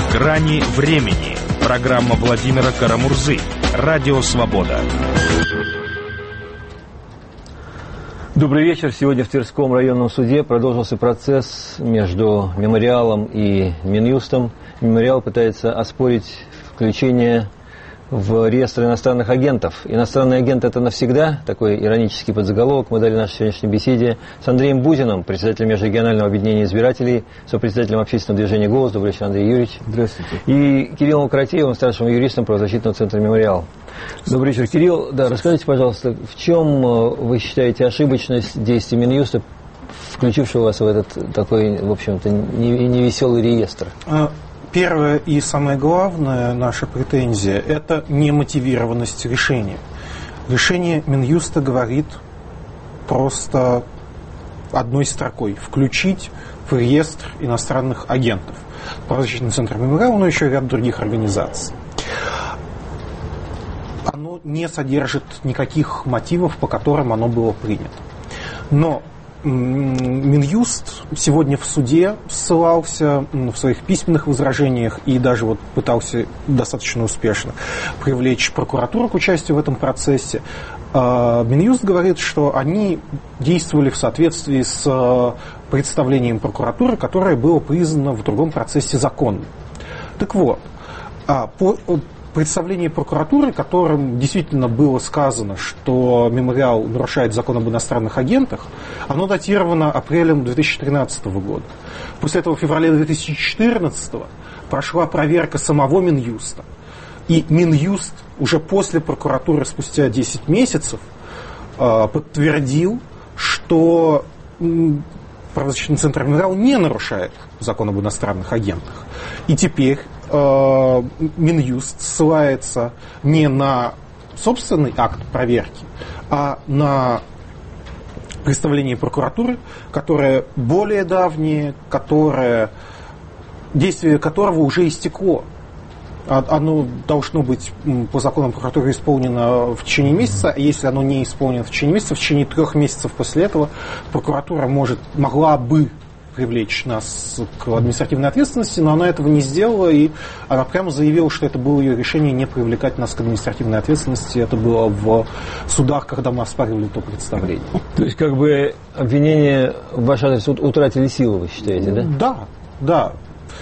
Грани времени. Программа Владимира Карамурзы. Радио Свобода. Добрый вечер. Сегодня в Тверском районном суде продолжился процесс между Мемориалом и Минюстом. Мемориал пытается оспорить включение в реестр иностранных агентов. Иностранный агент — это навсегда, такой иронический подзаголовок мы дали в нашей сегодняшней беседе с Андреем Бузиным, председателем Межрегионального объединения избирателей, сопредседателем общественного движения «Голос». Добрый вечер, Андрей Юрьевич. Здравствуйте. И Кириллом Каратеевым, старшим юристом правозащитного центра «Мемориал». Добрый вечер, Кирилл. Да, расскажите, пожалуйста, в чем вы считаете ошибочность действий Минюста, включившего вас в этот такой, в общем-то, невеселый реестр? Первая и самая главная наша претензия – это немотивированность решения. Решение Минюста говорит просто одной строкой – включить в реестр иностранных агентов. Правозащитный центр «Мемориал», но еще и ряд других организаций. Оно не содержит никаких мотивов, по которым оно было принято. Но Минюст сегодня в суде ссылался в своих письменных возражениях и даже вот пытался достаточно успешно привлечь прокуратуру к участию в этом процессе. Минюст говорит, что они действовали в соответствии с представлением прокуратуры, которое было признано в другом процессе законным. Так вот, по представление прокуратуры, которым действительно было сказано, что Мемориал нарушает закон об иностранных агентах, оно датировано апрелем 2013 года. После этого в феврале 2014 прошла проверка самого Минюста. И Минюст уже после прокуратуры, спустя 10 месяцев, подтвердил, что правозащитный центр «Мемориал» не нарушает закон об иностранных агентах. И теперь Минюст ссылается не на собственный акт проверки, а на представление прокуратуры, которое более давнее, действие которого уже истекло. Оно должно быть по законам прокуратуры исполнено в течение месяца, а если оно не исполнено в течение месяца, в течение 3 месяцев после этого прокуратура могла бы привлечь нас к административной ответственности, но она этого не сделала, и она прямо заявила, что это было ее решение не привлекать нас к административной ответственности. Это было в судах, когда мы оспаривали то представление. То есть, как бы, обвинения в ваш адрес утратили силу, вы считаете, да? Да.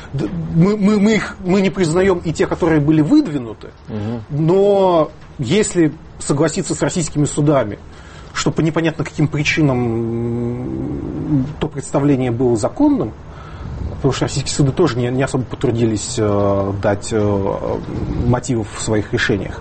Мы не признаем и те, которые были выдвинуты, но если согласиться с российскими судами, что по непонятно каким причинам то представление было законным, потому что российские суды тоже не особо потрудились дать мотивов в своих решениях,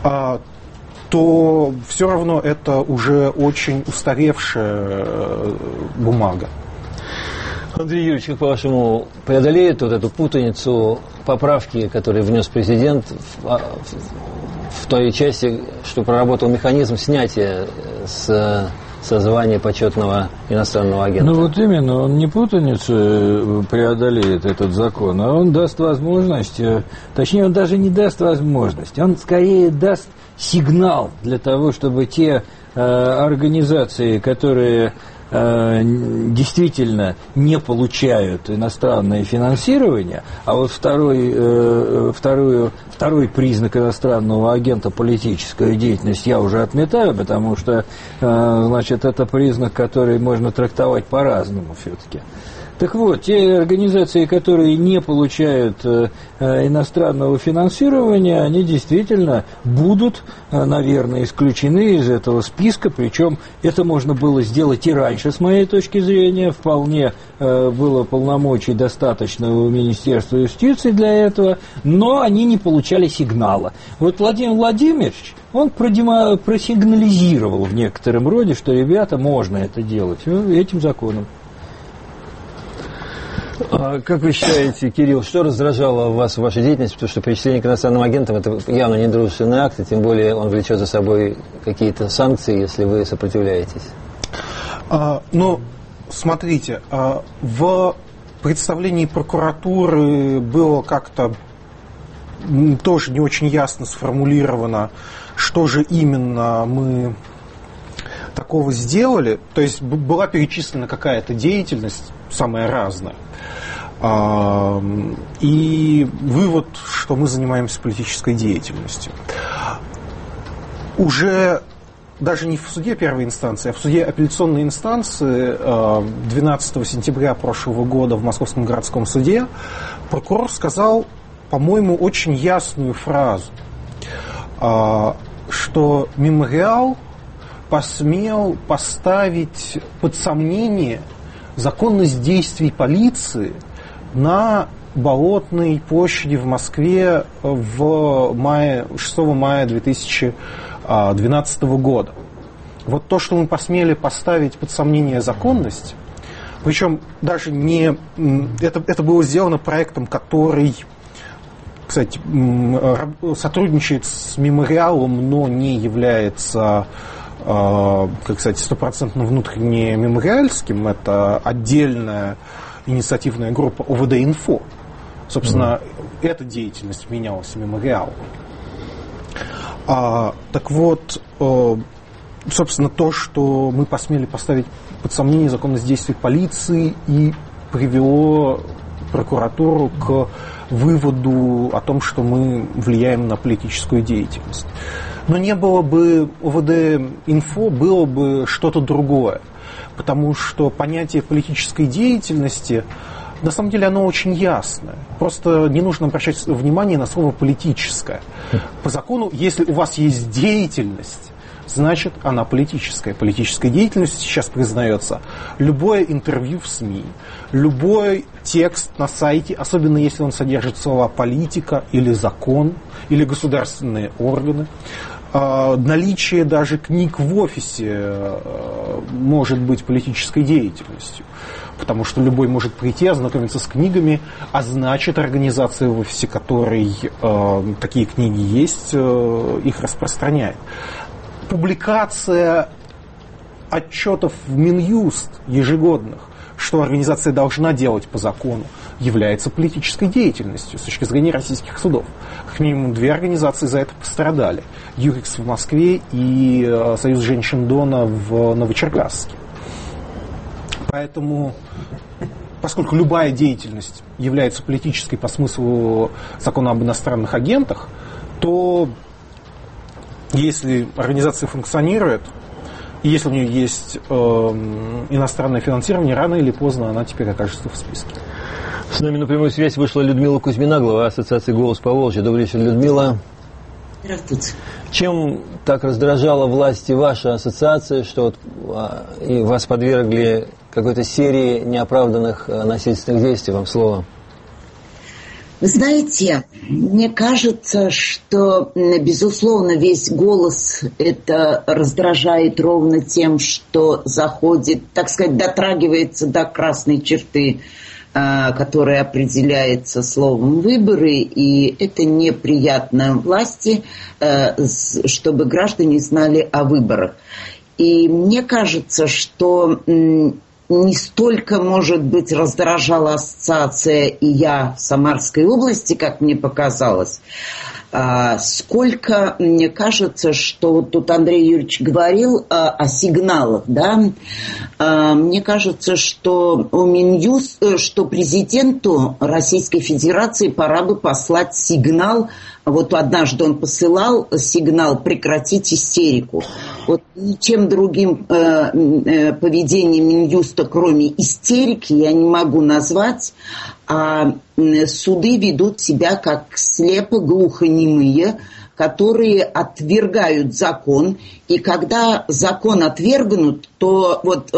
то все равно это уже очень устаревшая бумага. Андрей Юрьевич, как по-вашему, преодолеет вот эту путаницу поправки, которые внес президент в той части, что проработал механизм снятия с звания почетного иностранного агента? Ну вот именно, он не путаницу преодолеет этот закон, а он даст возможность, точнее, он даже не даст возможность, он скорее даст сигнал для того, чтобы те организации, которые действительно не получают иностранное финансирование, а вот второй признак иностранного агента — политическая деятельность — я уже отметаю, потому что, значит, это признак, который можно трактовать по-разному все-таки. Так вот, те организации, которые не получают иностранного финансирования, они действительно будут, наверное, исключены из этого списка, причем это можно было сделать и раньше, с моей точки зрения, вполне было полномочий достаточно у Министерства юстиции для этого, но они не получали сигнала. Вот Владимир Владимирович, он просигнализировал в некотором роде, что, ребята, можно это делать этим законом. Как вы считаете, Кирилл, что раздражало вас в вашей деятельности? Потому что причисление к иностранным агентам — это явно недружественный акт, и тем более он влечет за собой какие-то санкции, если вы сопротивляетесь. Ну, смотрите, в представлении прокуратуры было как-то тоже не очень ясно сформулировано, что же именно мы такого сделали. То есть была перечислена какая-то деятельность, самая разная. И вывод, что мы занимаемся политической деятельностью. Уже даже не в суде первой инстанции, а в суде апелляционной инстанции 12 сентября прошлого года в Московском городском суде прокурор сказал, по-моему, очень ясную фразу, что мемориал посмел поставить под сомнение законность действий полиции на Болотной площади в Москве в 6 мая 2012 года. Вот то, что мы посмели поставить под сомнение законность, причем даже не... Это было сделано проектом, который, кстати, сотрудничает с мемориалом, но не является, как сказать, стопроцентно внутренне мемориальским. Это отдельная инициативная группа ОВД-Инфо. Собственно, эта деятельность менялась мемориалом. Так вот, собственно, то, что мы посмели поставить под сомнение законность действий полиции, и привело прокуратуру к выводу о том, что мы влияем на политическую деятельность. Но не было бы ОВД-Инфо, было бы что-то другое. Потому что понятие политической деятельности, на самом деле, оно очень ясное. Просто не нужно обращать внимание на слово «политическое». По закону, если у вас есть деятельность, значит, она политическая. Политической деятельностью сейчас признается любое интервью в СМИ, любой текст на сайте, особенно если он содержит слова «политика» или «закон», или «государственные органы». Наличие даже книг в офисе может быть политической деятельностью, потому что любой может прийти, ознакомиться с книгами, а значит, организация в офисе, которой такие книги есть, их распространяет. Публикация отчетов в Минюст ежегодных, что организация должна делать по закону, является политической деятельностью с точки зрения российских судов. Как минимум 2 организации за это пострадали. Юрикс в Москве и Союз женщин Дона в Новочеркасске. Поэтому, поскольку любая деятельность является политической по смыслу закона об иностранных агентах, то если организация функционирует, и если у нее есть иностранное финансирование, рано или поздно она теперь окажется в списке. С нами на прямую связь вышла Людмила Кузьмина, глава ассоциации «Голос Поволжья». Добрый вечер, Людмила. Здравствуйте. Чем так раздражала власти ваша ассоциация, что и вас подвергли какой-то серии неоправданных насильственных действий? Вам слово. Вы знаете, мне кажется, что, безусловно, весь «Голос» это раздражает ровно тем, что заходит, так сказать, дотрагивается до красной черты, которая определяется словом «выборы», и это неприятно власти, чтобы граждане знали о выборах. И мне кажется, что не столько, может быть, раздражала ассоциация и я в Самарской области, как мне показалось, сколько, мне кажется, что тут Андрей Юрьевич говорил о сигналах, да, мне кажется, что что президенту Российской Федерации пора бы послать сигнал. Вот однажды он посылал сигнал «прекратить истерику». Вот ничем другим поведением Минюста, кроме истерики, я не могу назвать. А суды ведут себя как слепо-глухонемые, которые отвергают закон. И когда закон отвергнут, то вот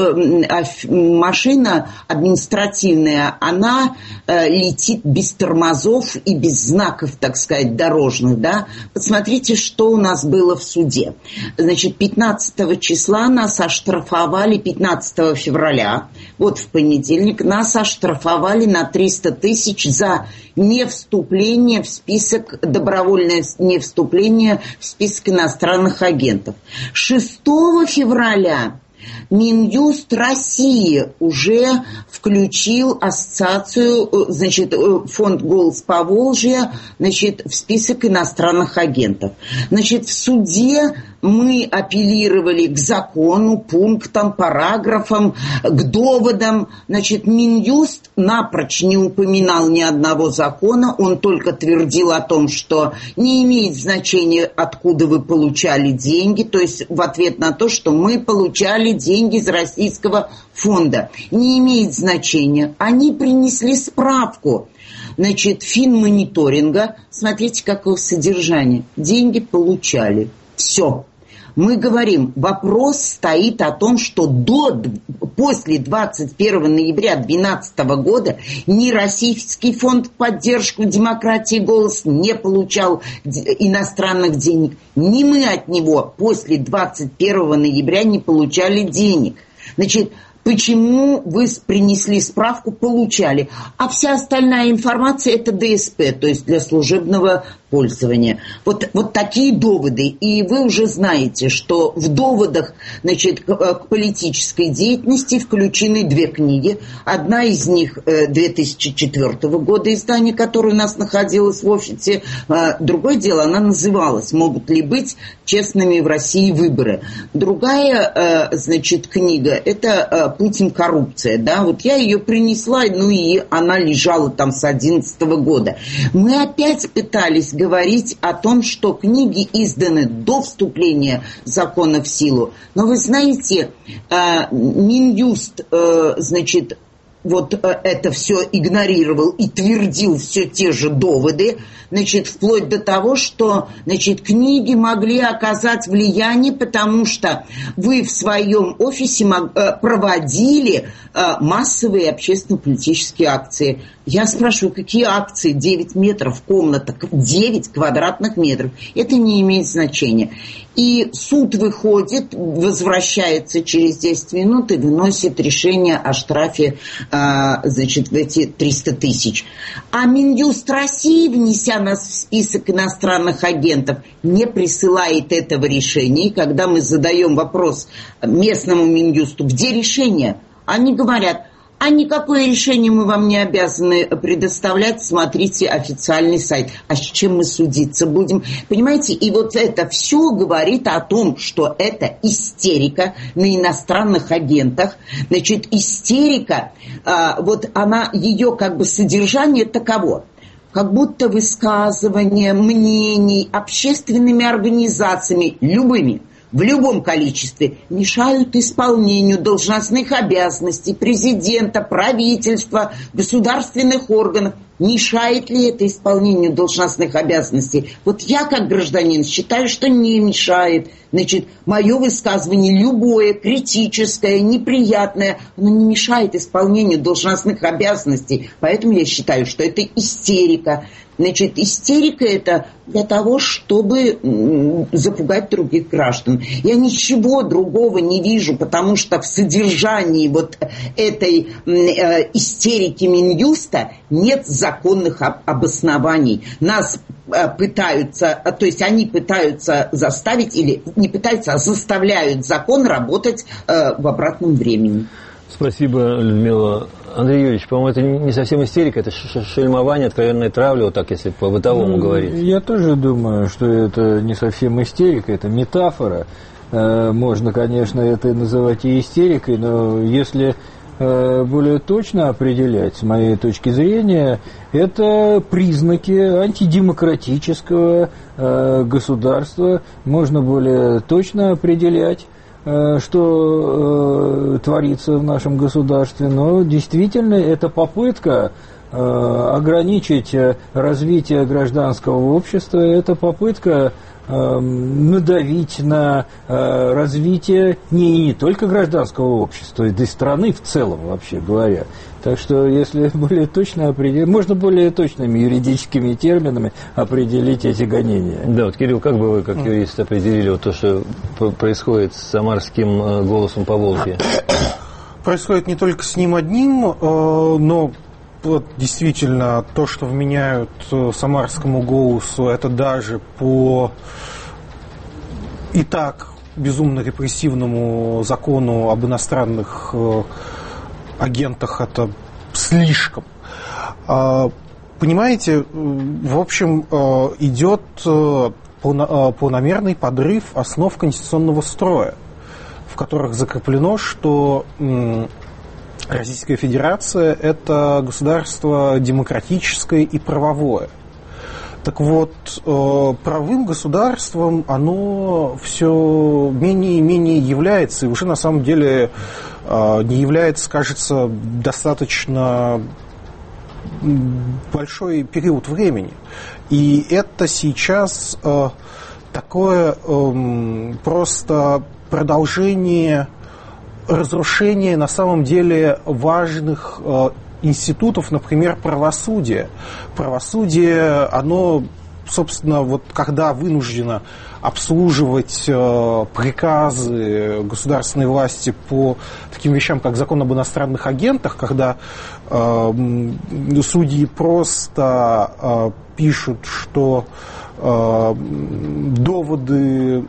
машина административная, она летит без тормозов и без знаков, так сказать, дорожных. Да? Посмотрите, что у нас было в суде. Значит, 15 числа нас оштрафовали, 15 февраля, вот в понедельник, нас оштрафовали на 300 тысяч за невступление в список, добровольное невступление в список иностранных агентов. 6 февраля Минюст России уже включил ассоциацию, значит, фонд «Голос Поволжья», значит, в список иностранных агентов. Значит, в суде мы апеллировали к закону, пунктам, параграфам, к доводам. Значит, Минюст напрочь не упоминал ни одного закона, он только твердил о том, что не имеет значения, откуда вы получали деньги, то есть в ответ на то, что мы получали деньги из российского фонда. Не имеет значения. Они принесли справку. Значит, финмониторинга, смотрите, какое содержание. Деньги получали. Все. Мы говорим, вопрос стоит о том, что после 21 ноября 2012 года ни Российский фонд в поддержку демократии «Голос» не получал иностранных денег, ни мы от него после 21 ноября не получали денег. Значит, почему вы принесли справку, получали, а вся остальная информация это ДСП, то есть для служебного пользования. Вот такие доводы. И вы уже знаете, что в доводах, значит, к политической деятельности включены две книги. Одна из них 2004 года издания, которая у нас находилась в офисе. Другое дело, она называлась «Могут ли быть честными в России выборы?». Другая, значит, книга – это «Путин. Коррупция». Да? Вот я ее принесла, ну и она лежала там с 2011 года. Мы опять пытались говорить о том, что книги изданы до вступления закона в силу. Но вы знаете, Минюст, значит, вот это все игнорировал и твердил все те же доводы, значит, вплоть до того, что, значит, книги могли оказать влияние, потому что вы в своем офисе проводили массовые общественно-политические акции. Я спрашиваю, какие акции? 9 метров, комната, 9 квадратных метров. Это не имеет значения. И суд выходит, возвращается через 10 минут и выносит решение о штрафе, значит, в эти 300 тысяч. А Минюст России, внеся нас в список иностранных агентов, не присылает этого решения. И когда мы задаем вопрос местному Минюсту, где решение, они говорят: а никакое решение мы вам не обязаны предоставлять, смотрите официальный сайт. А с чем мы судиться будем? Понимаете, и вот это все говорит о том, что это истерика на иностранных агентах. Значит, истерика, вот она, ее как бы содержание таково. Как будто высказывания мнений общественными организациями, любыми, в любом количестве, мешают исполнению должностных обязанностей президента, правительства, государственных органов. Мешает ли это исполнению должностных обязанностей? Вот я, как гражданин, считаю, что не мешает. Значит, мое высказывание, любое, критическое, неприятное, оно не мешает исполнению должностных обязанностей. Поэтому я считаю, что это истерика. Значит, истерика это для того, чтобы запугать других граждан. Я ничего другого не вижу, потому что в содержании вот этой истерики Минюста нет законных обоснований. Нас пытаются, то есть они пытаются заставить, или не пытаются, а заставляют закон работать в обратном времени. Спасибо, Людмила. Андрей Юрьевич, по-моему, это не совсем истерика, это шельмование, откровенная травля, вот так, если по-бытовому говорить. Я тоже думаю, что это не совсем истерика, это метафора. Можно, конечно, это называть и истерикой, но если более точно определять, с моей точки зрения, это признаки антидемократического государства. Можно более точно определять, что творится в нашем государстве, но действительно это попытка ограничить развитие гражданского общества, это попытка надавить на развитие не только гражданского общества, да и страны в целом, вообще говоря. Так что, если более точно определить, можно более точными юридическими терминами определить эти гонения. Да, вот, Кирилл, как бы вы, как юрист, определили вот то, что происходит с самарским «Голосом по Волге»? Происходит не только с ним одним, но вот действительно то, что вменяют самарскому «Голосу», это даже по и так безумно репрессивному закону об иностранных агентах, это слишком. Понимаете, в общем, идет планомерный подрыв основ конституционного строя, в которых закреплено, что Российская Федерация – это государство демократическое и правовое. Так вот, правовым государством оно все менее и менее является, и уже на самом деле не является, кажется, достаточно большой период времени. И это сейчас такое просто продолжение разрушения на самом деле важных институтов, например, правосудия. Правосудие, оно, собственно, вот когда вынуждено обслуживать приказы государственной власти по таким вещам, как закон об иностранных агентах, когда судьи просто пишут, что доводы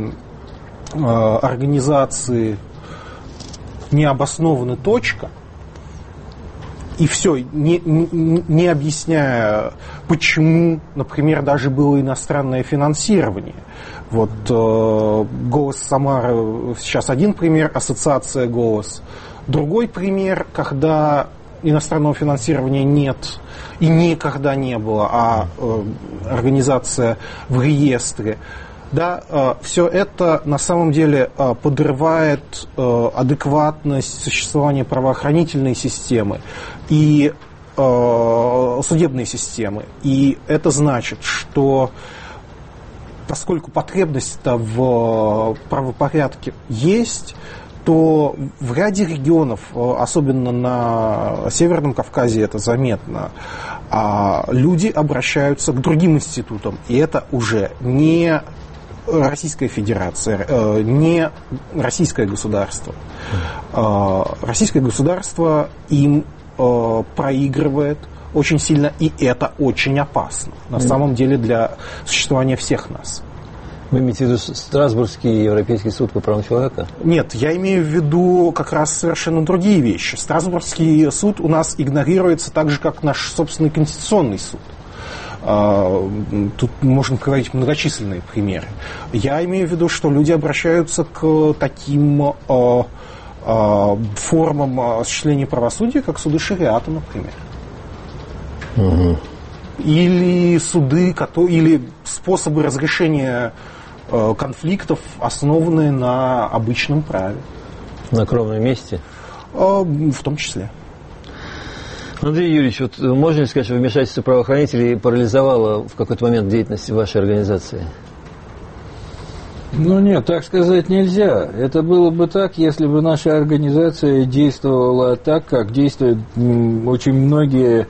организации не обоснованы, точка, и все, не объясняя, почему, например, даже было иностранное финансирование. Вот «Голос Самары» сейчас один пример, ассоциация «Голос». Другой пример, когда иностранного финансирования нет и никогда не было, а организация в реестре. Да, все это на самом деле подрывает адекватность существования правоохранительной системы и судебной системы. И это значит, что поскольку потребность-то в правопорядке есть, то в ряде регионов, особенно на Северном Кавказе это заметно, люди обращаются к другим институтам. И это уже не Российская Федерация, не российское государство. Российское государство им проигрывает очень сильно, и это очень опасно, на самом деле, для существования всех нас. Вы имеете в виду Страсбургский Европейский суд по правам человека? Нет, я имею в виду как раз совершенно другие вещи. Страсбургский суд у нас игнорируется так же, как наш собственный Конституционный суд. Тут можно приводить многочисленные примеры. Я имею в виду, что люди обращаются к таким формам осуществления правосудия, как суды шариата, например. Угу. Или суды, или способы разрешения конфликтов, основанные на обычном праве. На кровном месте? В том числе. Андрей Юрьевич, вот можно ли сказать, что вмешательство правоохранителей парализовало в какой-то момент деятельность вашей организации? Ну нет, так сказать нельзя. Это было бы так, если бы наша организация действовала так, как действуют очень многие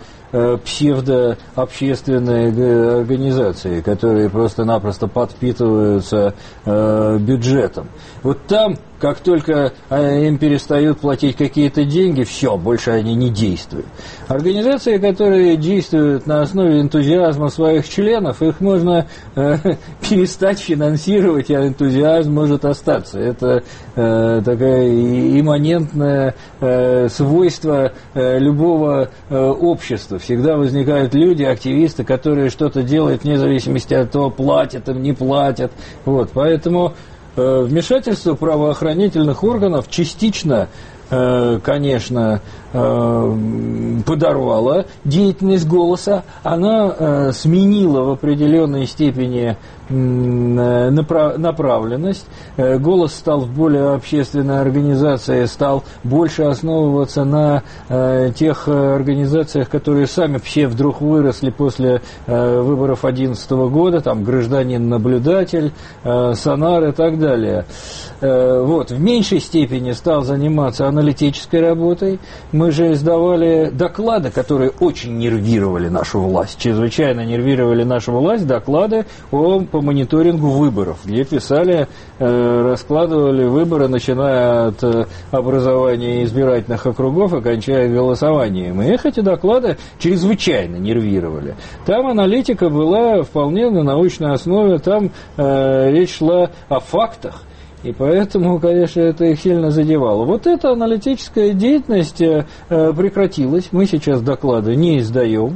псевдообщественные организации, которые просто-напросто подпитываются бюджетом. Вот там, как только им перестают платить какие-то деньги, все, больше они не действуют. Организации, которые действуют на основе энтузиазма своих членов, их можно перестать финансировать, а энтузиазм может остаться. Это такое имманентное свойство любого общества. Всегда возникают люди, активисты, которые что-то делают вне зависимости от того, платят им, не платят. Вот, поэтому вмешательство правоохранительных органов частично, конечно, подорвала деятельность «Голоса», она сменила в определенной степени направленность. «Голос» стал в более общественной организации, стал больше основываться на тех организациях, которые сами все вдруг выросли после выборов 2011 года, там «Гражданин-наблюдатель», «Сонар» и так далее. Вот. В меньшей степени стал заниматься аналитической работой. Мы же издавали доклады, которые очень нервировали нашу власть, чрезвычайно нервировали нашу власть, доклады по мониторингу выборов, где писали, раскладывали выборы, начиная от образования избирательных округов и кончая голосованием. И их эти доклады чрезвычайно нервировали. Там аналитика была вполне на научной основе, там речь шла о фактах. И поэтому, конечно, это их сильно задевало. Вот эта аналитическая деятельность прекратилась. Мы сейчас доклады не издаем.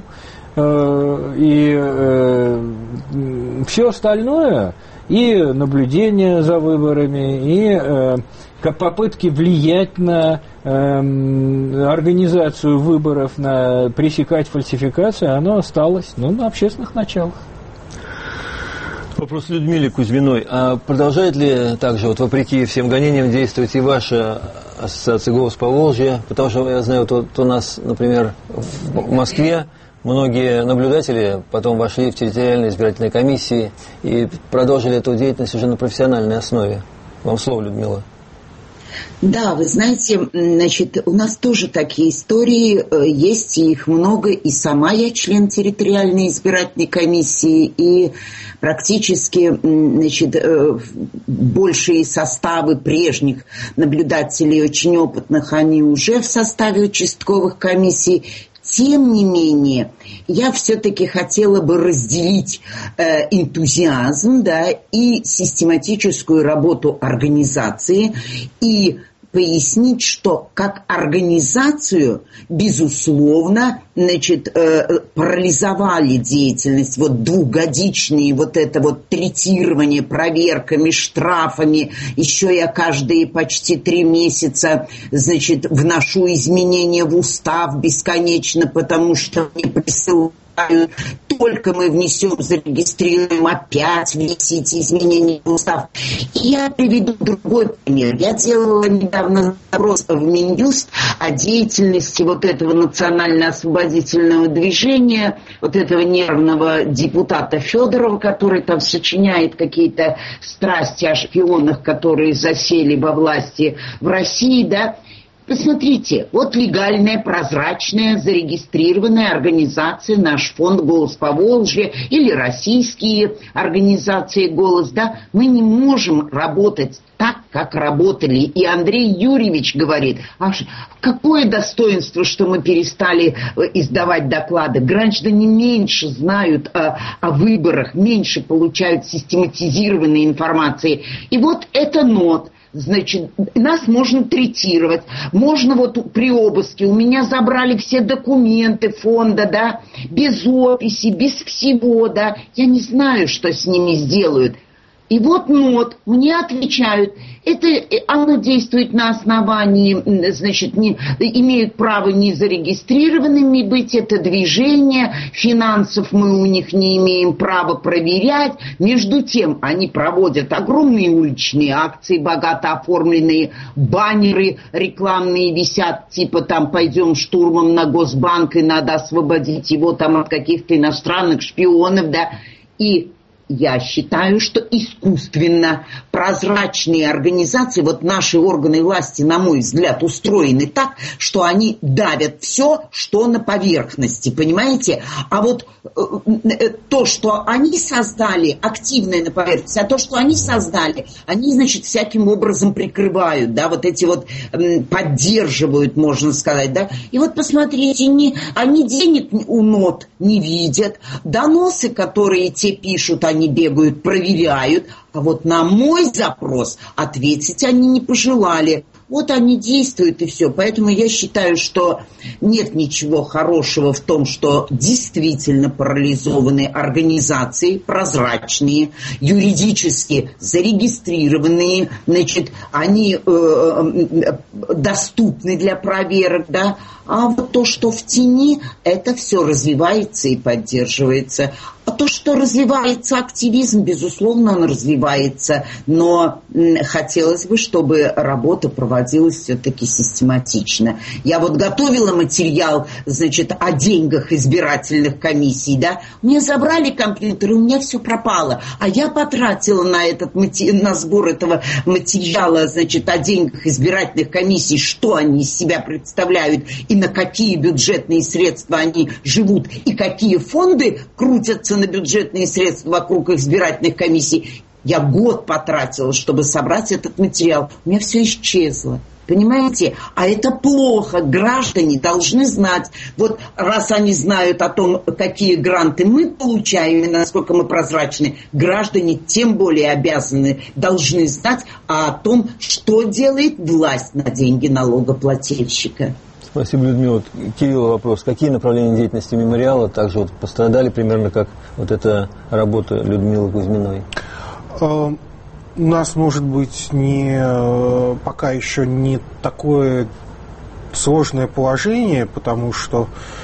и все остальное, и наблюдение за выборами, и попытки влиять на организацию выборов, на пресекать фальсификации, оно осталось, на общественных началах. Вопрос Людмиле Кузьминой. А продолжает ли также, вопреки всем гонениям, действовать и ваша ассоциация «Голос Поволжья»? Потому что я знаю, у нас, например, в Москве многие наблюдатели потом вошли в территориальные избирательные комиссии и продолжили эту деятельность уже на профессиональной основе. Вам слово, Людмила. Да, вы знаете, у нас тоже такие истории есть, и их много, и сама я член территориальной избирательной комиссии, и практически, большие составы прежних наблюдателей, очень опытных, они уже в составе участковых комиссий. Тем не менее, я все-таки хотела бы разделить энтузиазм, и систематическую работу организации, и пояснить, что как организацию, безусловно, парализовали деятельность двухгодичные, это третирование проверками, штрафами. Еще я каждые почти 3 месяца, вношу изменения в устав бесконечно, потому что мне присылают. Только мы внесем, зарегистрируем, опять внесите изменения в устав. И я приведу другой пример. Я делала недавно запрос в Минюст о деятельности этого национально-освободительного движения, этого нервного депутата Федорова, который там сочиняет какие-то страсти о шпионах, которые засели во власти в России, Посмотрите, легальная, прозрачная, зарегистрированная организация, наш фонд «Голос Поволжья» или российские организации «Голос», мы не можем работать так, как работали. И Андрей Юрьевич говорит, какое достоинство, что мы перестали издавать доклады. Граждане меньше знают о выборах, меньше получают систематизированной информации. И это нот. Нас можно третировать, можно при обыске, у меня забрали все документы фонда, без описи, без всего, я не знаю, что с ними сделают. И нот, мне отвечают, оно действует на основании, имеют право не зарегистрированными быть, это движение, финансов мы у них не имеем права проверять. Между тем, они проводят огромные уличные акции, богато оформленные, баннеры рекламные висят, пойдем штурмом на Госбанк и надо освободить его от каких-то иностранных шпионов, и я считаю, что искусственно прозрачные организации, наши органы власти, на мой взгляд, устроены так, что они давят все, что на поверхности, понимаете? А то, что они создали, активное на поверхности, а то, что они создали, они, всяким образом прикрывают, поддерживают, можно сказать, И посмотрите, они денег у нот не видят, доносы, которые те пишут, они бегают, проверяют, а на мой запрос ответить они не пожелали. Они действуют и все. Поэтому я считаю, что нет ничего хорошего в том, что действительно парализованные организации, прозрачные, юридически зарегистрированные, они доступны для проверок, А то, что в тени, это все развивается и поддерживается. А то, что развивается активизм, безусловно, он развивается, но хотелось бы, чтобы работа проводилась все-таки систематично. Я готовила материал, о деньгах избирательных комиссий, Мне забрали компьютер, и у меня все пропало. А я потратила на сбор этого материала, о деньгах избирательных комиссий, что они из себя представляют, и на какие бюджетные средства они живут, и какие фонды крутятся на бюджетные средства вокруг избирательных комиссий. Я год потратила, чтобы собрать этот материал. У меня все исчезло. Понимаете? А это плохо. Граждане должны знать. Раз они знают о том, какие гранты мы получаем и насколько мы прозрачны, граждане тем более должны знать о том, что делает власть на деньги налогоплательщика. Спасибо, Людмила. Кирилл, вопрос. Какие направления деятельности мемориала также вот пострадали примерно как вот эта работа Людмилы Кузьминой? У нас, может быть, пока еще не такое сложное положение, потому что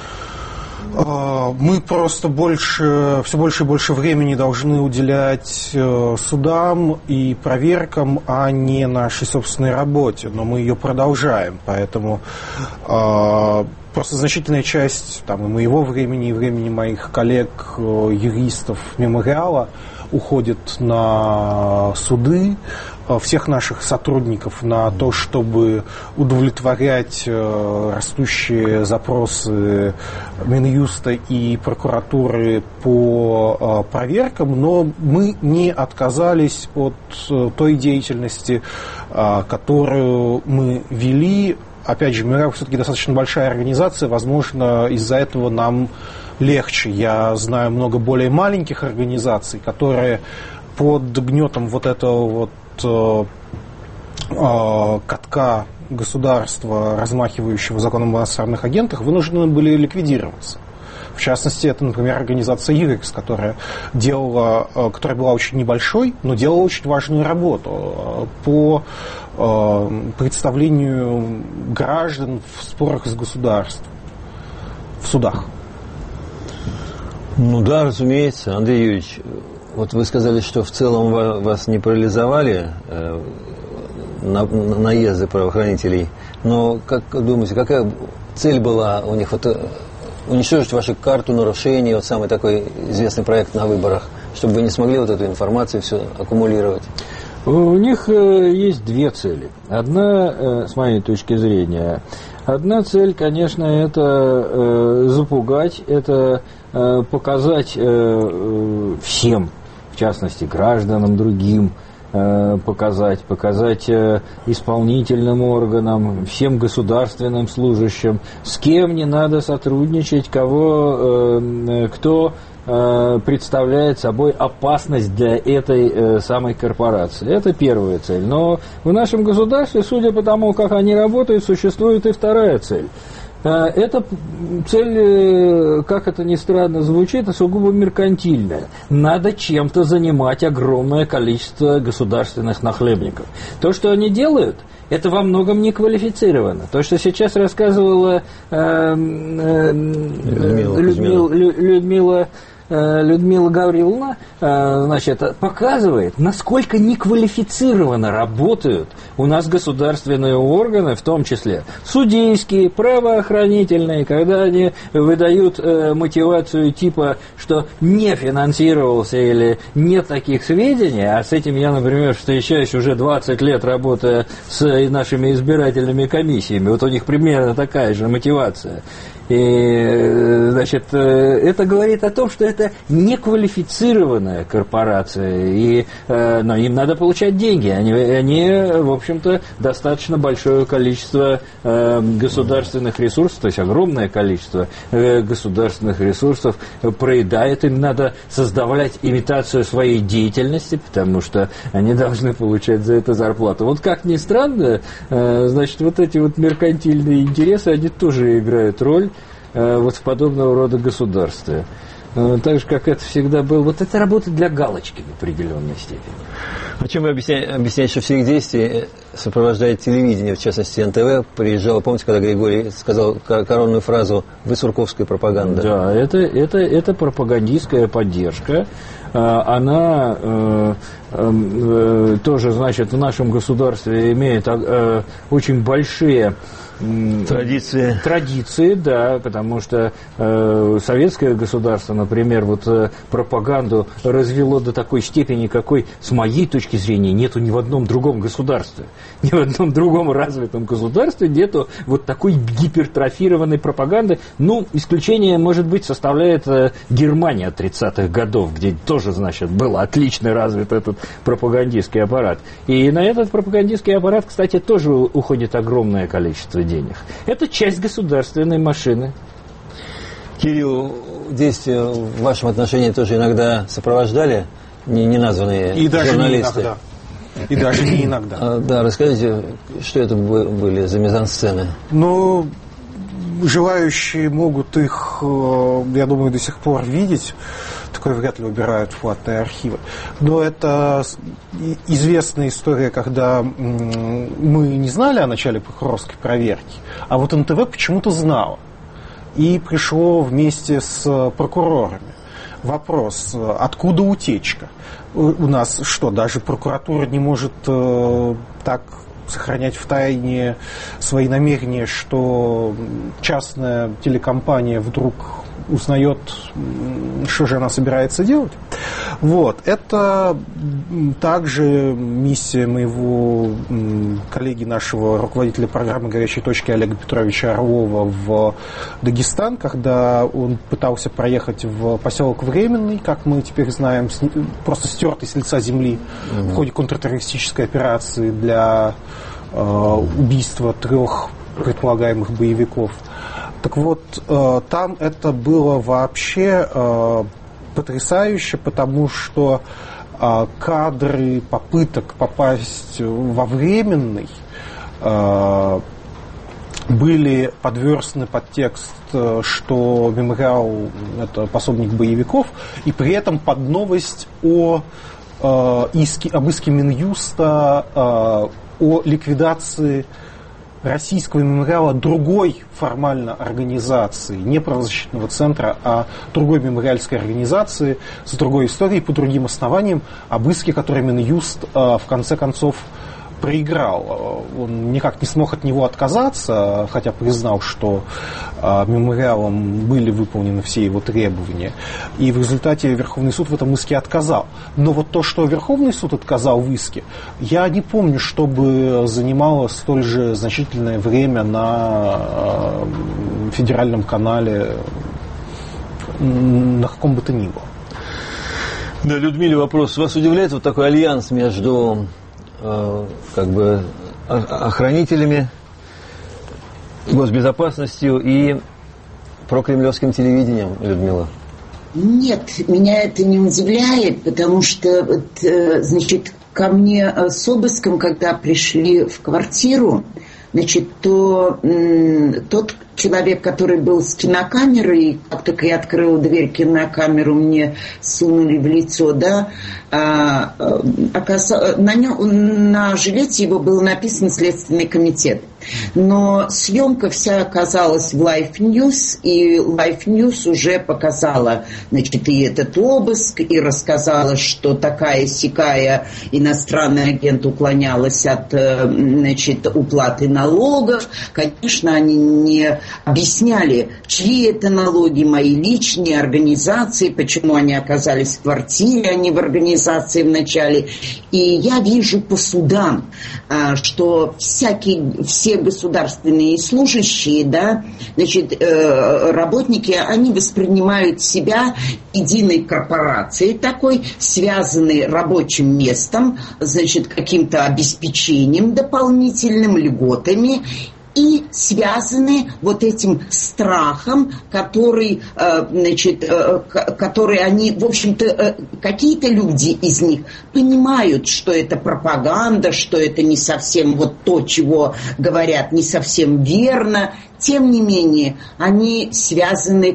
мы просто все больше и больше времени должны уделять судам и проверкам, а не нашей собственной работе. Но мы ее продолжаем, поэтому просто значительная часть и моего времени, и времени моих коллег-юристов мемориала уходит на суды, всех наших сотрудников на то, чтобы удовлетворять растущие запросы Минюста и прокуратуры по проверкам, но мы не отказались от той деятельности, которую мы вели. Опять же, мемориал все-таки достаточно большая организация, возможно, из-за этого нам легче. Я знаю много более маленьких организаций, которые под гнетом вот этого катка государства, размахивающего законом о иностранных агентах, вынуждены были ликвидироваться. В частности, это, например, организация ЮРИКС, которая была очень небольшой, но делала очень важную работу по представлению граждан в спорах с государством, в судах. Ну да, разумеется. Андрей Юрьевич, вот вы сказали, что в целом вас не парализовали наезды правоохранителей, но как думаете, какая цель была у них? Уничтожить вашу карту нарушений, самый такой известный проект на выборах, чтобы вы не смогли эту информацию все аккумулировать? У них есть две цели. Одна, с моей точки зрения, одна цель, конечно, это запугать, это показать всем, в частности, гражданам другим, показать исполнительным органам, всем государственным служащим, с кем не надо сотрудничать, кто представляет собой опасность для этой самой корпорации. Это первая цель. Но в нашем государстве, судя по тому, как они работают, существует и вторая цель. Эта цель, как это ни странно звучит, сугубо меркантильная. Надо чем-то занимать огромное количество государственных нахлебников. То, что они делают, это во многом не квалифицировано. То, что сейчас рассказывала Людмила Гавриловна, показывает, насколько неквалифицированно работают у нас государственные органы, в том числе судейские, правоохранительные, когда они выдают мотивацию типа, что не финансировался или нет таких сведений, а с этим я, например, встречаюсь уже 20 лет, работая с нашими избирательными комиссиями, вот у них примерно такая же мотивация. И, это говорит о том, что это неквалифицированная корпорация, но им надо получать деньги. Они, в общем-то, достаточно большое количество государственных ресурсов, то есть огромное количество государственных ресурсов проедает. Им надо создавать имитацию своей деятельности, потому что они должны получать за это зарплату. Вот как ни странно, эти меркантильные интересы, они тоже играют роль в подобного рода государстве. Так же, как это всегда было. Это работа для галочки в определенной степени. А чем вы объясняете, что все их действия сопровождает телевидение, в частности НТВ? Приезжал, помните, когда Григорий сказал коронную фразу «Вы сурковская пропаганда»? Да, это пропагандистская поддержка. Она тоже, в нашем государстве имеет очень большие Традиции, да, потому что советское государство, например, пропаганду развело до такой степени, какой, с моей точки зрения, нету ни в одном другом государстве. Ни в одном другом развитом государстве нету такой гипертрофированной пропаганды. Исключение, может быть, составляет Германия 30-х годов, где тоже, был отлично развит этот пропагандистский аппарат. И на этот пропагандистский аппарат, кстати, тоже уходит огромное количество денег. Это часть государственной машины. Кирилл, действия в вашем отношении тоже иногда сопровождали неназванные журналисты? И даже не иногда. Да, расскажите, что это были за мизансцены? Желающие могут их, я думаю, до сих пор видеть. Такое вряд ли убирают в платные архивы. Но это известная история, когда мы не знали о начале прокурорской проверки, а вот НТВ почему-то знало. И пришло вместе с прокурорами. Вопрос, откуда утечка? У нас что, даже прокуратура не может так сохранять в тайне свои намерения, что частная телекомпания вдруг узнает, что же она собирается делать. Вот. Это также миссия моего коллеги, нашего руководителя программы «Горячей точки» Олега Петровича Орлова в Дагестан, когда он пытался проехать в поселок Временный, как мы теперь знаем, просто стертый с лица земли в ходе контртеррористической операции для убийства 3 предполагаемых боевиков. Так вот, там это было вообще потрясающе, потому что кадры попыток попасть во Временный были подверстаны под текст, что мемориал – это пособник боевиков, и при этом под новость об иске Минюста о ликвидации российского мемориала другой формально организации, не правозащитного центра, а другой мемориальской организации с другой историей, по другим основаниям, об иске, который Минюст в конце концов проиграл. Он никак не смог от него отказаться, хотя признал, что мемориалом были выполнены все его требования. И в результате Верховный суд в этом иске отказал. Но вот то, что Верховный суд отказал в иске, я не помню, чтобы занимало столь же значительное время на федеральном канале, на каком бы то ни было. Да, Людмиле вопрос. Вас удивляет вот такой альянс между охранителями, госбезопасностью и прокремлевским телевидением, Людмила? Нет, меня это не удивляет, потому что, значит, ко мне с обыском, когда пришли в квартиру, значит, то тот человек, который был с кинокамерой, как только я открыла дверь, кинокамеру мне сунули в лицо, да, на жилете его было написано «Следственный комитет». Но съемка вся оказалась в Life News, и Life News уже показала, значит, и этот обыск, и рассказала, что такая-сякая иностранный агент уклонялась от, значит, уплаты налогов. Конечно, они не объясняли, чьи это налоги, мои личные, организации, почему они оказались в квартире, а не в организации вначале. И я вижу по судам, что все государственные служащие, да, значит, работники, они воспринимают себя единой корпорацией такой, связанной рабочим местом, значит, каким-то обеспечением дополнительным, льготами, и связаны вот этим страхом, который, значит, который они, в общем-то, какие-то люди из них понимают, что это пропаганда, что это не совсем вот то, чего говорят, не совсем верно. Тем не менее, они связаны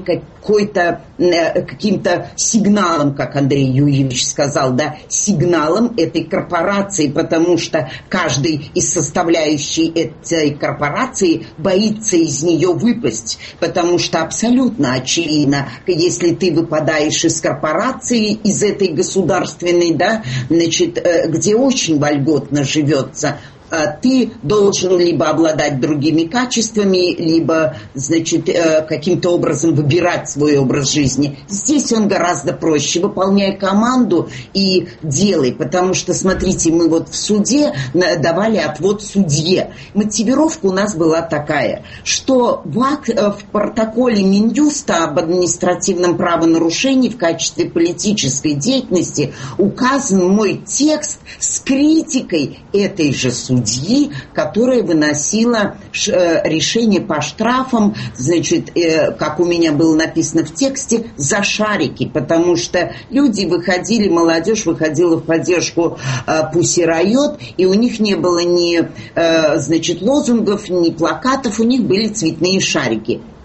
каким-то сигналом, как Андрей Юрьевич сказал, да, сигналом этой корпорации, потому что каждый из составляющих этой корпорации боится из нее выпасть, потому что абсолютно очевидно, если ты выпадаешь из корпорации, из этой государственной, да, значит, где очень вольготно живется, ты должен либо обладать другими качествами, либо, значит, каким-то образом выбирать свой образ жизни. Здесь он гораздо проще. Выполняй команду и делай. Потому что, смотрите, мы вот в суде давали отвод судье. Мотивировка у нас была такая, что в протоколе Минюста об административном правонарушении в качестве политической деятельности указан мой текст с критикой этой же судьи, которая выносила решение по штрафам, значит, как у меня было написано в тексте, за шарики, потому что люди выходили, молодежь выходила в поддержку Pussy Riot, и у них не было ни, значит, лозунгов, ни плакатов, у них были цветные шарики.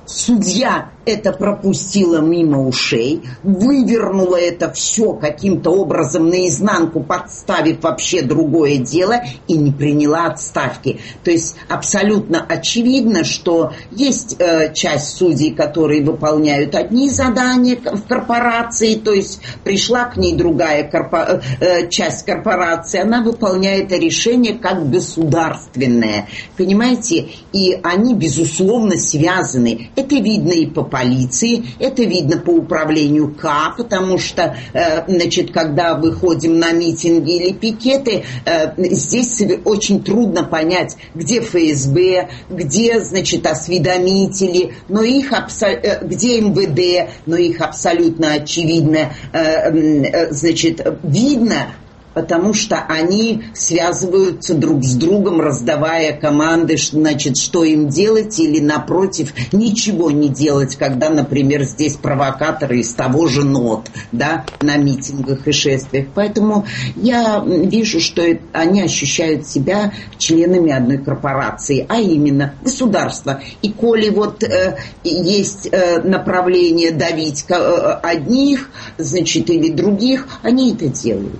Судья это пропустила мимо ушей, вывернула это все каким-то образом наизнанку, подставив вообще другое дело, и не приняла отставки. То есть абсолютно очевидно, что есть часть судей, которые выполняют одни задания в корпорации, то есть пришла к ней другая часть корпорации, она выполняет решение как государственное. Понимаете? И они, безусловно, связаны. Это видно и по полиции, это видно по управлению К, потому что, значит, когда выходим на митинги или пикеты, здесь очень трудно понять, где ФСБ, где, значит, осведомители, но их где МВД, но их абсолютно очевидно, значит, видно, потому что они связываются друг с другом, раздавая команды, значит, что им делать, или, напротив, ничего не делать, когда, например, здесь провокаторы из того же НОТ, да, на митингах и шествиях. Поэтому я вижу, что они ощущают себя членами одной корпорации, а именно государства. И коли вот есть направление давить одних, значит, или других, они это делают.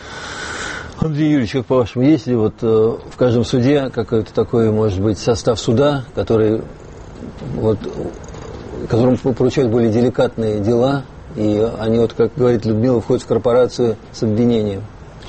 Андрей Юрьевич, как по-вашему, есть ли вот в каждом суде какой-то такой, может быть, состав суда, который, вот, которому поручают более деликатные дела, и они, вот, как говорит Людмила, входят в корпорацию с обвинением?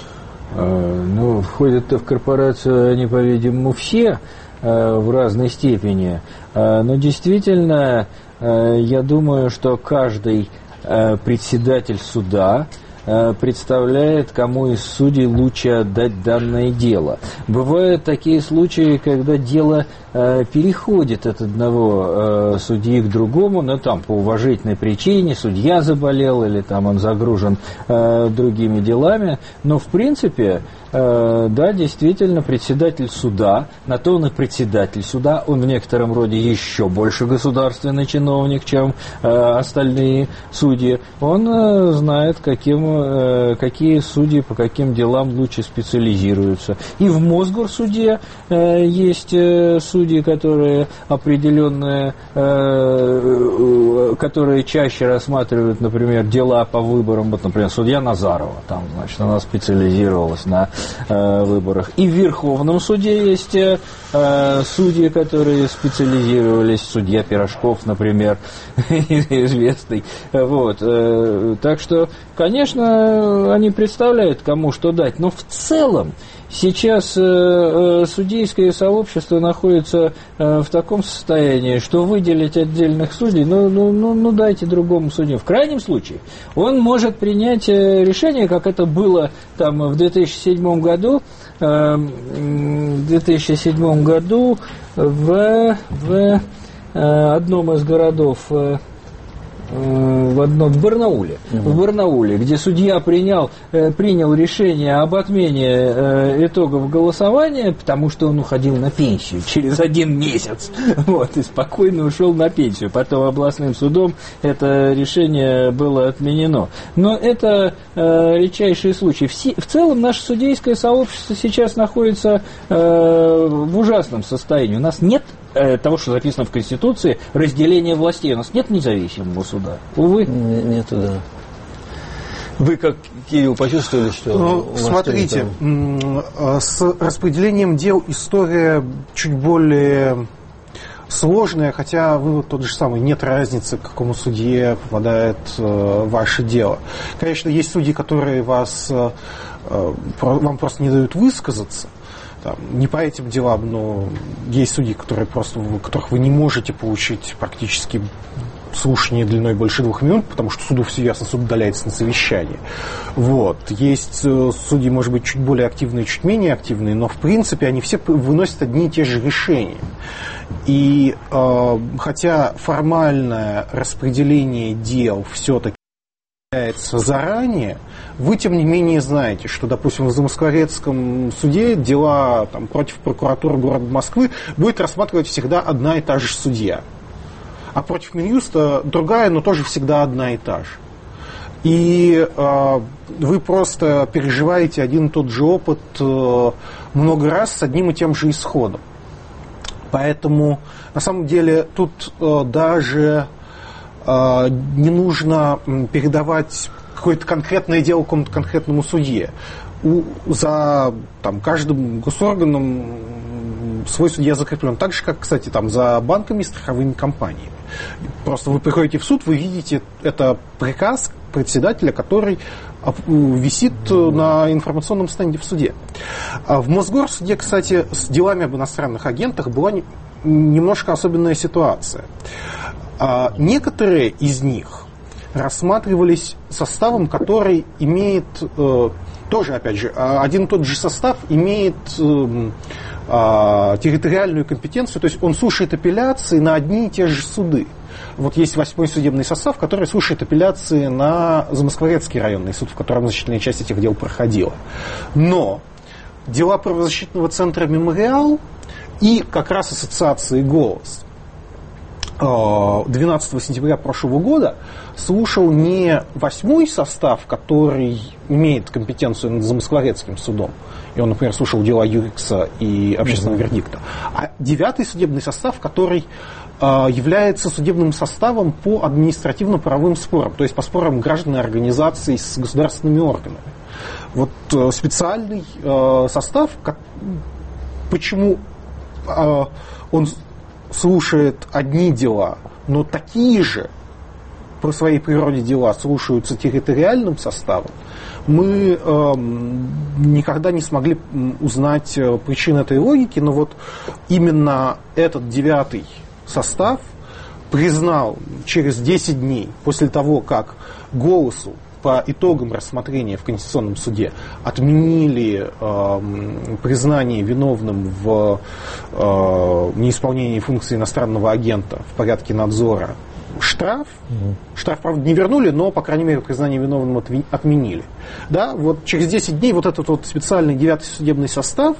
Ну, входят-то в корпорацию они, по-видимому, все в разной степени. Но действительно, я думаю, что каждый председатель суда представляет, кому из судей лучше отдать данное дело. Бывают такие случаи, когда дело переходит от одного судьи к другому, но там по уважительной причине, судья заболел или там он загружен другими делами, но в принципе, да, действительно, председатель суда, на то он и председатель суда, он в некотором роде еще больше государственный чиновник, чем остальные судьи, он знает, какие судьи по каким делам лучше специализируются. И в Мосгорсуде есть судьи, которые определенные, которые чаще рассматривают, например, дела по выборам, вот, например, судья Назарова, там, значит, она специализировалась на выборах. И в Верховном суде есть судьи, которые специализировались, судья Пирожков, например, известный. Вот. Так что, конечно, они представляют, кому что дать, но в целом сейчас судейское сообщество находится в таком состоянии, что выделить отдельных судей, ну дайте другому судью. В крайнем случае он может принять решение, как это было там в 2007 году, в одном из городов, в Барнауле, в Барнауле, где судья принял решение об отмене итогов голосования, потому что он уходил на пенсию через 1 месяц, вот, и спокойно ушел на пенсию. Потом областным судом это решение было отменено. Но это редчайшие случаи. В целом наше судейское сообщество сейчас находится в ужасном состоянии. У нас нет того, что записано в Конституции, разделение властей. У нас нет независимого суда. Увы. Нету, да. Вы, как Кирилл, почувствовали, что... Смотрите, с распределением дел история чуть более сложная, хотя вывод тот же самый. Нет разницы, к какому судье попадает ваше дело. Конечно, есть судьи, которые вам просто не дают высказаться. Там, не по этим делам, но есть судьи, которых вы не можете получить практически слушание длиной больше 2 минут, потому что суду все ясно, суд удаляется на совещание. Вот. Есть судьи, может быть, чуть более активные, чуть менее активные, но в принципе они все выносят одни и те же решения. И хотя формальное распределение дел все-таки заранее, вы, тем не менее, знаете, что, допустим, в Замоскворецком суде дела там, против прокуратуры города Москвы будет рассматривать всегда одна и та же судья. А против Минюста другая, но тоже всегда одна и та же. И вы просто переживаете один и тот же опыт много раз с одним и тем же исходом. Поэтому, на самом деле, тут даже не нужно передавать какое-то конкретное дело какому-то конкретному судье. За каждым госорганом свой судья закреплен. Так же, как, кстати, за банками и страховыми компаниями. Просто вы приходите в суд, вы видите, это приказ председателя, который висит на информационном стенде в суде. В Мосгорсуде, кстати, с делами об иностранных агентах была немножко особенная ситуация. Некоторые из них рассматривались составом, который имеет, тоже, опять же, один и тот же состав имеет территориальную компетенцию, то есть он слушает апелляции на одни и те же суды. Вот есть 8-й судебный состав, который слушает апелляции на Замоскворецкий районный суд, в котором значительная часть этих дел проходила. Но дела правозащитного центра «Мемориал» и как раз ассоциации «Голос» 12 сентября прошлого года слушал не 8-й состав, который имеет компетенцию над Замоскворецким судом, и он, например, слушал дела Юрикса и общественного вердикта, а 9-й судебный состав, который является судебным составом по административно-правовым спорам, то есть по спорам граждан и организаций с государственными органами. Вот специальный состав, почему он слушает одни дела, но такие же по своей природе дела слушаются территориальным составом, мы никогда не смогли узнать причин этой логики, но вот именно этот 9-й состав признал через 10 дней после того, как «Голосу» по итогам рассмотрения в Конституционном суде отменили признание виновным в неисполнении функции иностранного агента в порядке надзора штраф. Штраф, правда, не вернули, но, по крайней мере, признание виновным отменили. Да, вот через 10 дней вот этот вот специальный 9-й судебный состав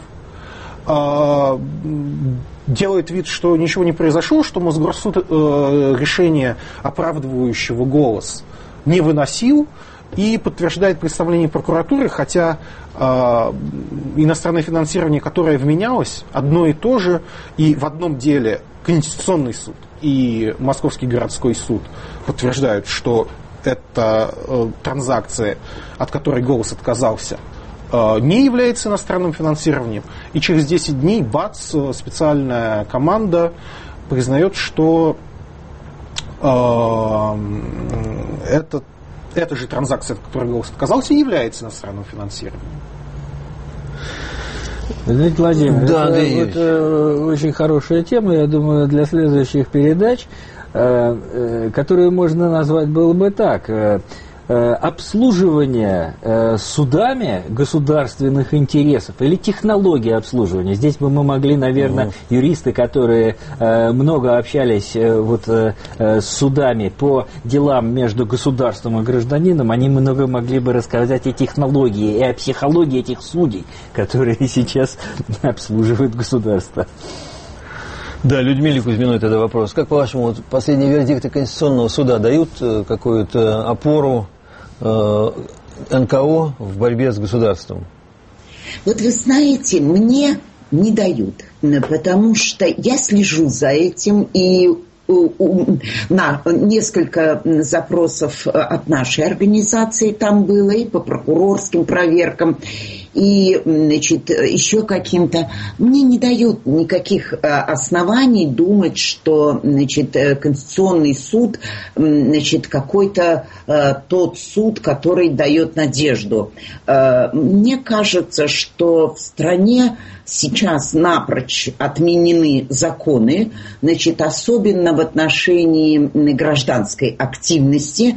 делает вид, что ничего не произошло, что Мосгорсуд решение, оправдывающего «Голос», не выносил, и подтверждает представление прокуратуры, хотя иностранное финансирование, которое вменялось, одно и то же, и в одном деле Конституционный суд и Московский городской суд подтверждают, что это транзакция, от которой «Голос» отказался, не является иностранным финансированием. И через 10 дней, бац, специальная команда признает, что эта же транзакция, от которой «Голос» отказался, является иностранным финансированием. Знаете, Владимир, да, это очень хорошая тема, я думаю, для следующих передач, которую можно назвать было бы так: обслуживание судами государственных интересов или технология обслуживания. Здесь бы мы могли, наверное, юристы, которые много общались с судами по делам между государством и гражданином, они много могли бы рассказать о технологии и о психологии этих судей, которые сейчас обслуживают государство. Да, Людмиле Кузьминой тогда вопрос. Как, по-вашему, последние вердикты Конституционного суда дают какую-то опору НКО в борьбе с государством? Вот вы знаете, мне не дают, потому что я слежу за этим, и несколько запросов от нашей организации там было, и по прокурорским проверкам, и, еще каким-то. Мне не дают никаких оснований думать, что, Конституционный суд, какой-то тот суд, который дает надежду. Мне кажется, что в стране сейчас напрочь отменены законы, особенно в отношении гражданской активности,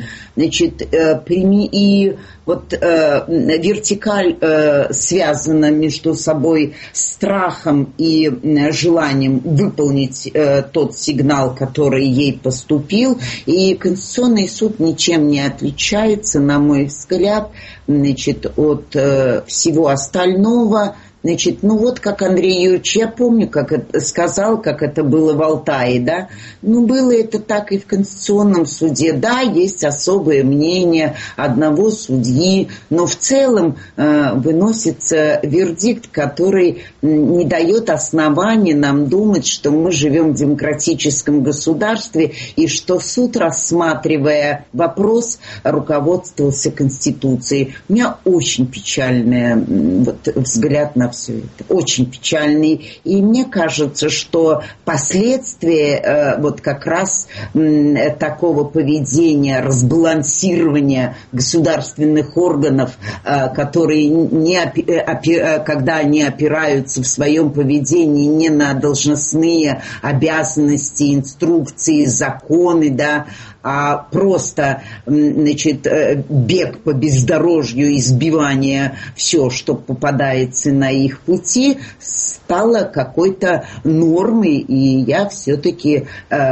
и вертикаль связана между собой страхом и желанием выполнить тот сигнал, который ей поступил, и Конституционный суд ничем не отличается, на мой взгляд, от всего остального, Значит, ну вот как Андрей Юрьевич, я помню, как это сказал, как это было в Алтае, да. Ну, было это так и в Конституционном суде. Да, есть особое мнение одного судьи, но в целом выносится вердикт, который не дает оснований нам думать, что мы живем в демократическом государстве и что суд, рассматривая вопрос, руководствовался Конституцией. У меня очень печальный взгляд на все это. Очень печальный. И мне кажется, что последствия вот как раз такого поведения, разбалансирования государственных органов, которые когда они опираются в своем поведении не на должностные обязанности, инструкции, законы, да, а просто, значит, бег по бездорожью, избивание все, что попадается на их пути, стало какой-то нормой, и я все-таки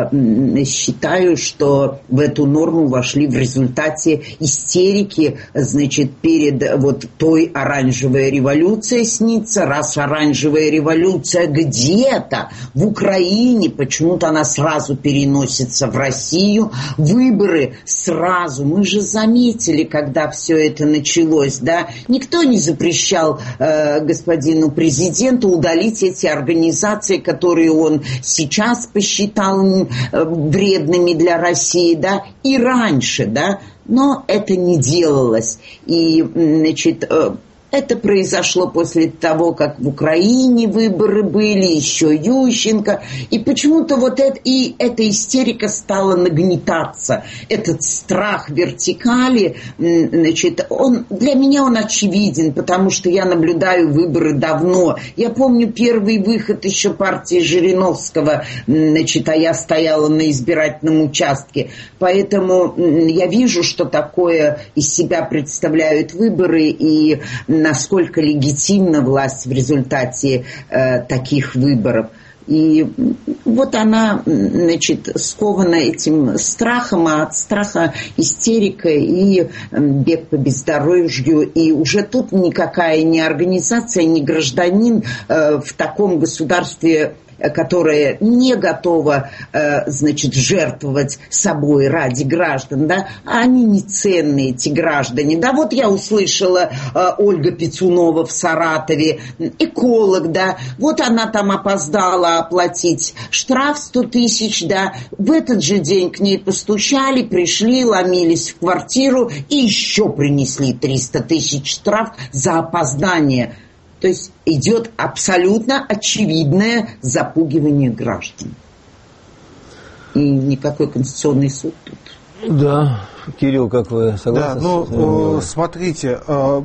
считаю, что в эту норму вошли в результате истерики, значит, перед вот той оранжевой революцией снится, раз оранжевая революция где-то в Украине, почему-то она сразу переносится в Россию, выборы сразу, мы же заметили, когда все это началось, да, никто не запрещал господину президенту удалить эти организации, которые он сейчас посчитал вредными для России, да, и раньше, да, но это не делалось. И, значит, это произошло после того, как в Украине выборы были, еще Ющенко. И почему-то вот эта истерика стала нагнетаться. Этот страх вертикали, значит, для меня он очевиден, потому что я наблюдаю выборы давно. Я помню первый выход еще партии Жириновского, значит, а я стояла на избирательном участке. Поэтому я вижу, что такое из себя представляют выборы и насколько легитимна власть в результате таких выборов. И вот она, значит, скована этим страхом, а от страха истерика и бег по бездорожью. И уже тут никакая ни организация, ни гражданин в таком государстве, которая не готова, значит, жертвовать собой ради граждан, да, а они не ценные, эти граждане. Да, вот я услышала Ольга Пицунова в Саратове, эколог, да, вот она там опоздала оплатить штраф 100 тысяч, да, в этот же день к ней постучали, пришли, ломились в квартиру и еще принесли 300 тысяч штраф за опоздание. То есть идет абсолютно очевидное запугивание граждан. И никакой Конституционный суд тут. Да, Кирилл, как вы согласны? Да, ну, смотрите,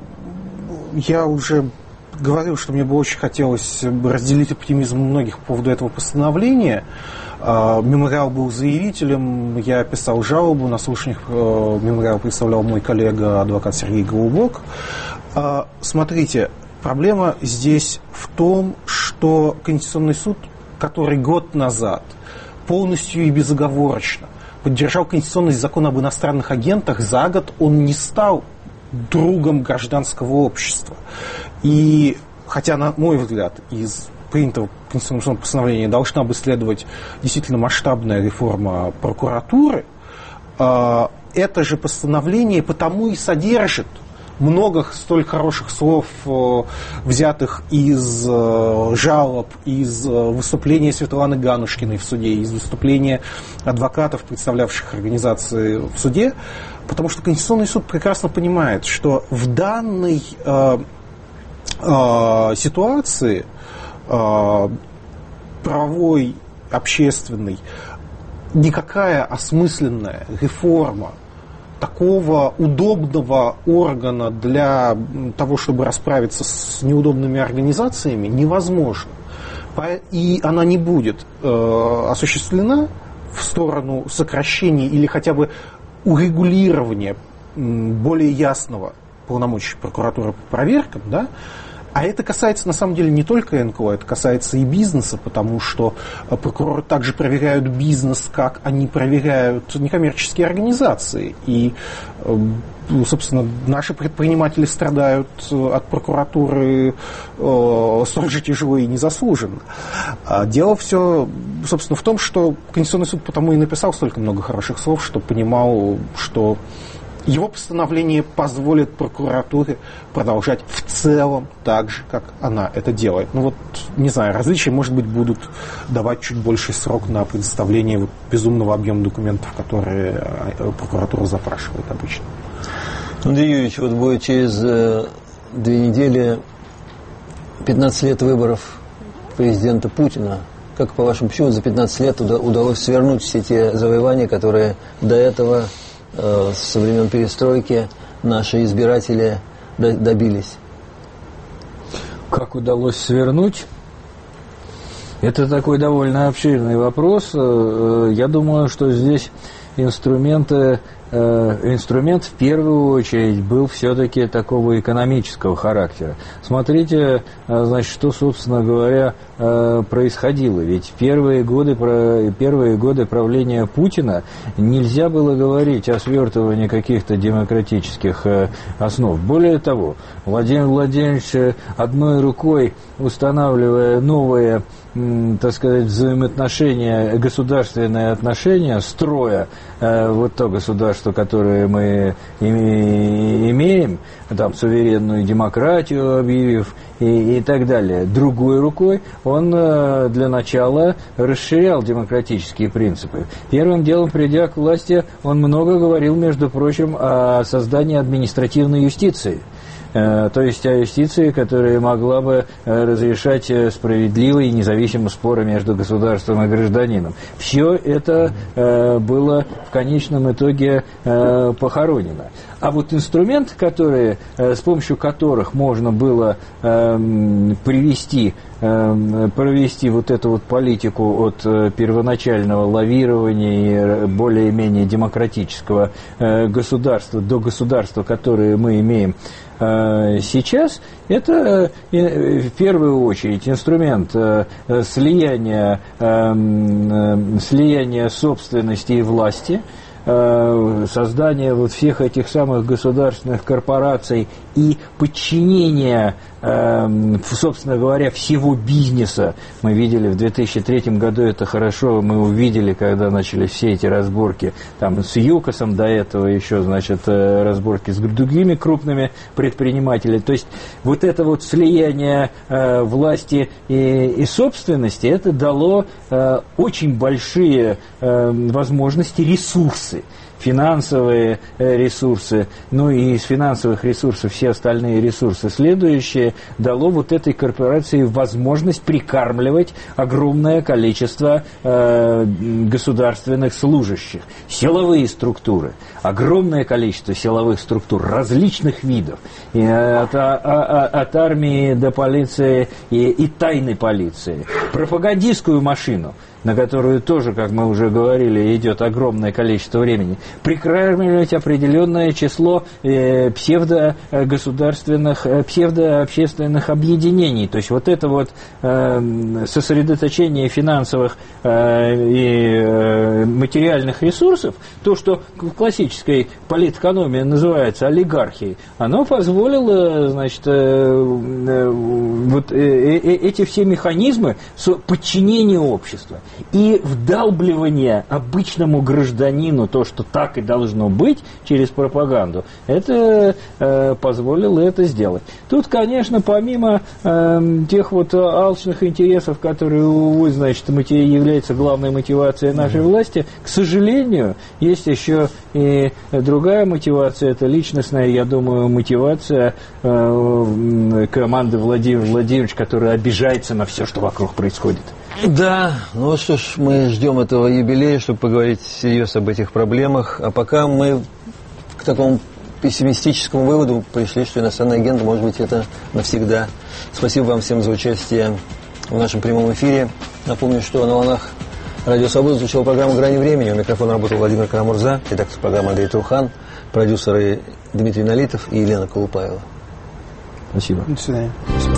я уже говорил, что мне бы очень хотелось разделить оптимизм многих по поводу этого постановления. Мемориал был заявителем, я писал жалобу, на слушаниях мемориал представлял мой коллега, адвокат Сергей Голубок. Смотрите, проблема здесь в том, что Конституционный суд, который год назад полностью и безоговорочно поддержал конституционный закон об иностранных агентах, за год он не стал другом гражданского общества. И хотя, на мой взгляд, из принятого Конституционного постановления должна бы следовать действительно масштабная реформа прокуратуры, это же постановление потому и содержит много столь хороших слов, взятых из жалоб, из выступления Светланы Ганушкиной в суде, из выступления адвокатов, представлявших организации в суде, потому что Конституционный суд прекрасно понимает, что в данной ситуации правовой, общественной, никакая осмысленная реформа такого удобного органа для того, чтобы расправиться с неудобными организациями, невозможно. И она не будет осуществлена в сторону сокращения или хотя бы урегулирования более ясного полномочий прокуратуры по проверкам, да, А это касается, на самом деле, не только НКО, это касается и бизнеса, потому что прокуроры также проверяют бизнес, как они проверяют некоммерческие организации. И, собственно, наши предприниматели страдают от прокуратуры столь же тяжело и незаслуженно. Дело все, собственно, в том, что Конституционный суд потому и написал столько много хороших слов, что понимал, что его постановление позволит прокуратуре продолжать в целом так же, как она это делает. Ну вот, не знаю, различия, может быть, будут давать чуть больший срок на предоставление вот безумного объема документов, которые прокуратура запрашивает обычно. Андрей Юрьевич, вот будет через 2 недели 15 лет выборов президента Путина. Как, по-вашему, почему за 15 лет удалось свернуть все те завоевания, которые до этого со времен перестройки наши избиратели добились? Как удалось свернуть? Это такой довольно обширный вопрос. Я думаю, что здесь инструмент в первую очередь был все-таки такого экономического характера. Смотрите, значит, что, собственно говоря, происходило. Ведь первые годы правления Путина нельзя было говорить о свертывании каких-то демократических основ. Более того, Владимир Владимирович одной рукой, устанавливая новые, так сказать, взаимоотношения, государственные отношения, строя вот то государство, которое мы имеем, там, суверенную демократию объявив и так далее. Другой рукой он для начала расширял демократические принципы. Первым делом, придя к власти, он много говорил, между прочим, о создании административной юстиции. То есть о юстиции, которая могла бы разрешать справедливые и независимые споры между государством и гражданином. Все это было в конечном итоге похоронено. А вот инструменты, с помощью которых можно было провести вот эту вот политику от первоначального лавирования и более-менее демократического государства до государства, которое мы имеем сейчас, это в первую очередь инструмент слияния собственности и власти, создание вот всех этих самых государственных корпораций и подчинение, собственно говоря, всего бизнеса. Мы видели в 2003 году это хорошо, мы увидели, когда начались все эти разборки там с ЮКОСом, до этого еще, значит, разборки с другими крупными предпринимателями. То есть вот это вот слияние власти и собственности, это дало очень большие возможности, ресурсы, финансовые ресурсы, ну и из финансовых ресурсов все остальные ресурсы следующие, дало вот этой корпорации возможность прикармливать огромное количество государственных служащих, силовые структуры, огромное количество силовых структур различных видов, и от армии до полиции и тайной полиции, пропагандистскую машину, на которую тоже, как мы уже говорили, идет огромное количество времени, прикармливать определенное число псевдогосударственных, псевдообщественных объединений. То есть вот это вот сосредоточение финансовых и материальных ресурсов, то, что в классической политэкономии называется олигархией, оно позволило, значит, вот эти все механизмы подчинения общества и вдалбливание обычному гражданину то, что так и должно быть через пропаганду, это позволило это сделать. Тут, конечно, помимо тех вот алчных интересов, которые, увы, значит, являются главной мотивацией нашей власти, к сожалению, есть еще и другая мотивация, это личностная, я думаю, мотивация команды Владимира Владимировича, которая обижается на все, что вокруг происходит. Да, ну что ж, мы ждем этого юбилея, чтобы поговорить серьезно об этих проблемах. А пока мы к такому пессимистическому выводу пришли, что иностранный агент, может быть, это навсегда. Спасибо вам всем за участие в нашем прямом эфире. Напомню, что на волнах Радио Свобода звучала программа «Грани времени». У микрофона работал Владимир Карамурза, редактор программы Андрей Трухан, продюсеры Дмитрий Налитов и Елена Колупаева. Спасибо. До свидания. Спасибо.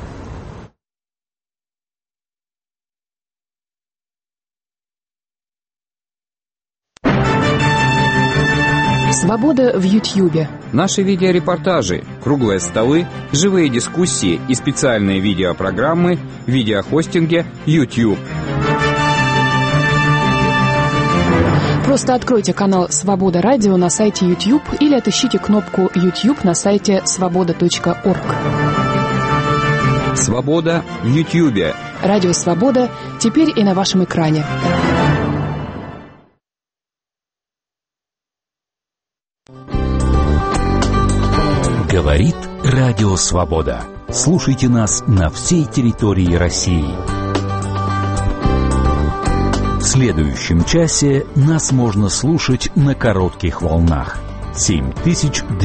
Свобода в Ютьюбе. Наши видеорепортажи, круглые столы, живые дискуссии и специальные видеопрограммы в видеохостинге YouTube. Просто откройте канал «Свобода Радио» на сайте YouTube или отыщите кнопку YouTube на сайте svoboda.org. Свобода в YouTube. Радио «Свобода» теперь и на вашем экране. Говорит Радио Свобода. Слушайте нас на всей территории России. В следующем часе нас можно слушать на коротких волнах. 7200